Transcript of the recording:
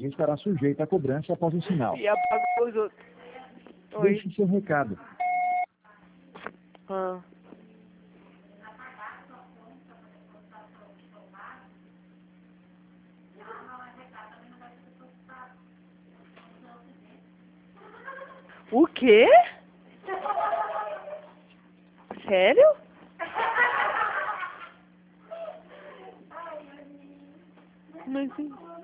estará sujeita à cobrança após o sinal. E apagou os outros. Oi. Deixe seu recado. Ah. O quê? Sério? Mas...